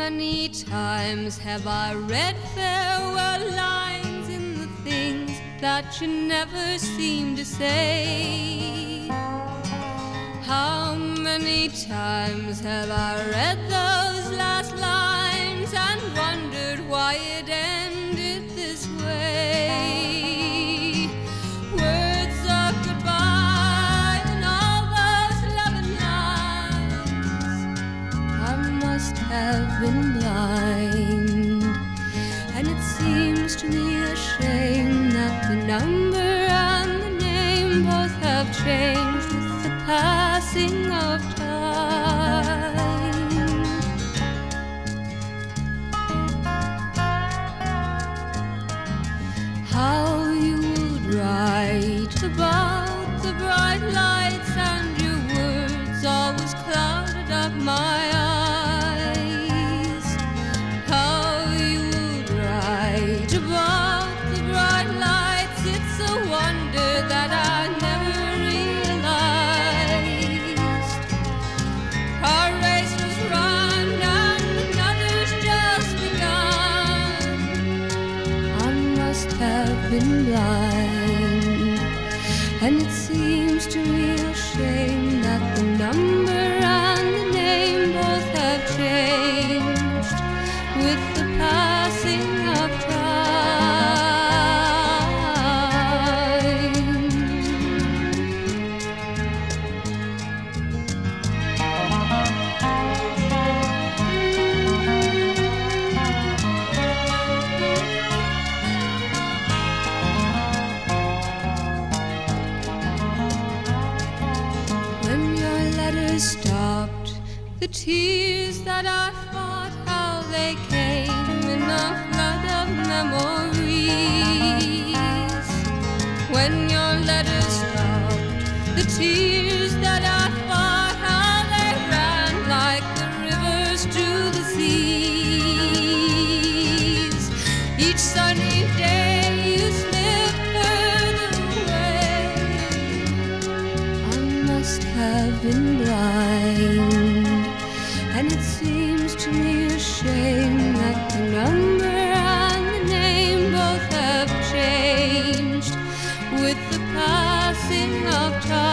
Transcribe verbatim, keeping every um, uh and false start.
many times have I read farewell lines in the things that you never seem to say? How many times have I read those last lines and wondered why it ended this way? Words of goodbye and all those loving lines, I must have been blind. And it seems to me a shame that the number and the name both have changed with the passing of time. How you would write about the bright lights and your words always clouded up my eyes. How you would write about the bright lights, it's a wonder that I never realized. Our race was run and another's just begun. I must have been blind, and it seems to me a shame that the number and the name both have changed with the passing of time. When your letters stopped, the tears that I fought, how they came in a flood of memories. When your letters stopped, the tears that I fought, how they ran like the rivers to the seas. Each sunny day you slipped further away. I must have been blind, and it seems to me a shame that the number and the name both have changed with the passing of time.